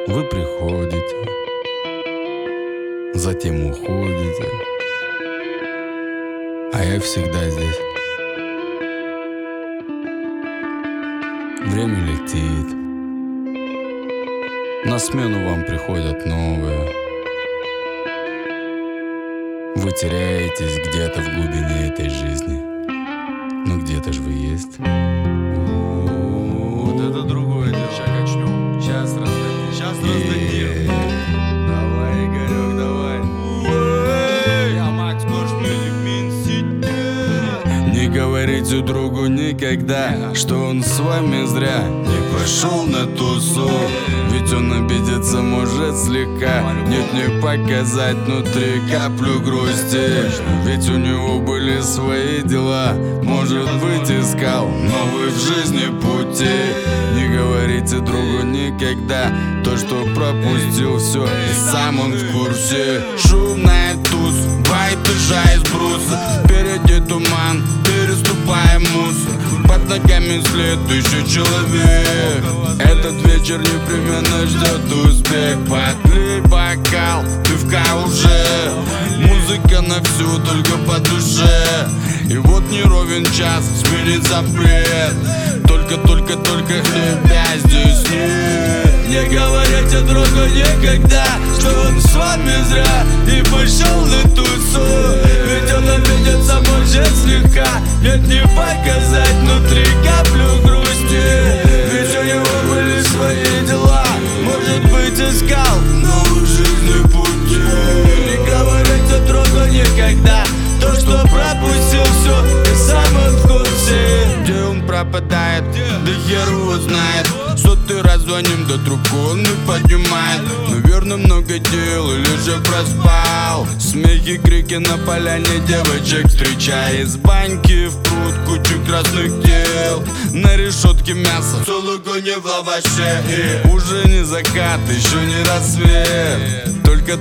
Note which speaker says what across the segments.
Speaker 1: Вы приходите, затем уходите, а я всегда здесь. Время летит, на смену вам приходят новые. Вы теряетесь где-то в глубине этой жизни, но где-то же вы есть.
Speaker 2: Вот это другое дело.
Speaker 1: Сейчас качнем.
Speaker 2: Сейчас раздадим. Давай, Игорек, давай. Я Макс Корж, Music Mean City.
Speaker 1: Не говорите другу никогда, что он с вами зря не пошел на тусу. Ведь он обидеться может слегка. Нет, не показать внутри каплю грусти. Ведь у него были свои дела. Может быть, искал новые в жизни пути. Не говорите другу никогда то, что пропустил все, и сам он в курсе. Шумная туз, вайпежа из бруса. Впереди туман, переступаем мусор. Под ногами следующий человек. Этот вечер непременно ждет успех. Подлей бокал, пивка уже. Музыка на всю, только по душе. И вот не ровен час, сменить запрет. Только тебя здесь нет.
Speaker 2: Не говорите другу никогда, что он с вами зря и пошел на тусу. Ведь он обидеться может слегка. Нет, не показать внутри каплю грусти. Ведь у него были свои дела. Может быть, искал новую жизнь пути. Не говорите другу никогда то, что пропустил все, и сам он в курсе.
Speaker 1: Где он пропадает, да хер его знает. Сотый раз звоним, да трубку он не поднимает. Наверное, много дел или же проспал. Смехи, крики на поляне девочек встречая. Из баньки в пруд кучу красных тел. На решетке мясо, сулугуни в лаваше. И уже не закат, еще не рассвет. Только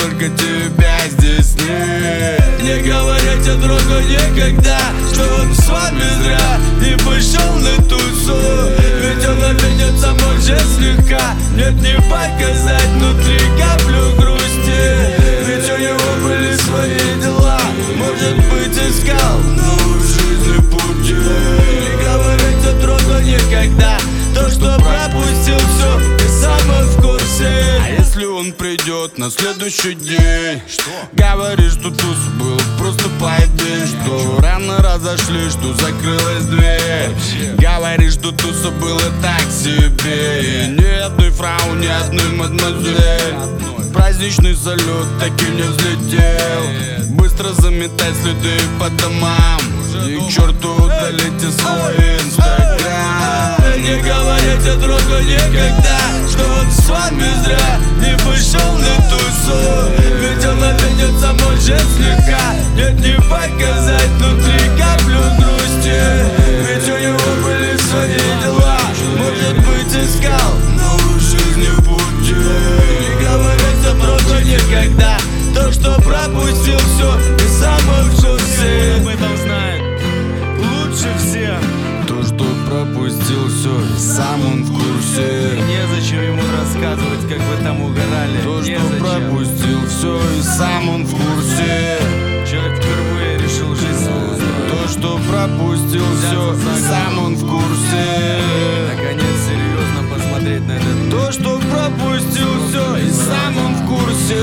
Speaker 1: тебя здесь нет.
Speaker 2: Не говорите другу никогда, что он с вами зря и пошел на тусу. Ведь он обидеться может слегка. Нет, не показать внутри каплю грусти. Ведь у него были свои дела. Может быть, искал новую жизнь пути. Не говорите другу никогда то, что пропустил все, и сам он в курсе.
Speaker 1: А если он придет на следующий день? Что? Говорит, что туз был просто поебень. Что рано разошли, что закрылась дверь. Говорит, что туса было так себе. И ни одной фрау, ни одной мадемуазель. Праздничный салют таки не взлетел. Быстро заметать следы по домам. И к черту удалите свой инстаграм.
Speaker 2: Не говорите другу никогда, что он с вами зря не пошел на тусу. Ведь он обидеться может слегка. Нет, не показать внутри каплю грусти. Ведь у него были свои дела. Может быть, искал новую жизнь пути. Не говорите другу никогда то, что пропустил все, и сам он в курсе. Об этом знает лучше всех.
Speaker 1: То, что пропустил все, и сам он в курсе.
Speaker 2: Незачем ему рассказывать, как вы там угорали.
Speaker 1: То, что пропустил все, и сам он в курсе.
Speaker 2: Человек впервые решил жизнь свою устроить.
Speaker 1: То, что пропустил все, и сам он в курсе.
Speaker 2: Наконец серьезно посмотреть на этот.
Speaker 1: То, что пропустил все, и сам он в курсе.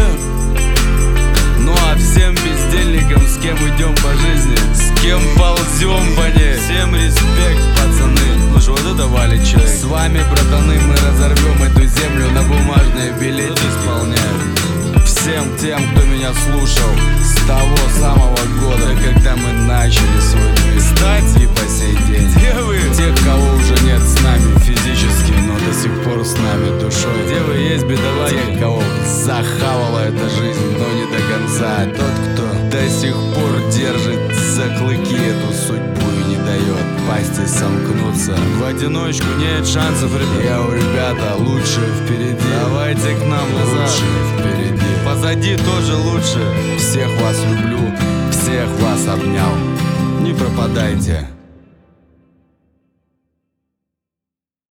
Speaker 2: Ну а всем бездельникам, с кем идем по жизни, с кем ползем по ней, всем респект, пацаны. Ну что, вот это валит человек.
Speaker 1: С вами, братаны, мы разорвем эту землю на бумажные билеты исполняем. Всем тем, кто меня слушал с того самого года, когда мы начали свой движ, и по сей день.
Speaker 2: Где вы?
Speaker 1: Тех, кого уже нет с нами физически, но до сих пор с нами душой.
Speaker 2: Где вы есть, бедолаги?
Speaker 1: Тех, кого захавала эта жизнь, но не до конца. Тот, кто до сих пор держит за клыки эту судьбу и не дает пасти сомкнуться.
Speaker 2: В одиночку нет шансов, ребят.
Speaker 1: Ребята, лучшее впереди.
Speaker 2: Давайте к нам назад.
Speaker 1: Лучшее впереди.
Speaker 2: Позади тоже лучше.
Speaker 1: Всех вас люблю, всех вас обнял. Не пропадайте.